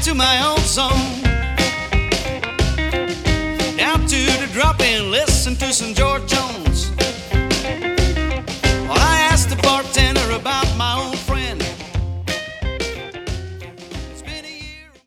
to my own song. Down to the drop in, listen to some George Jones.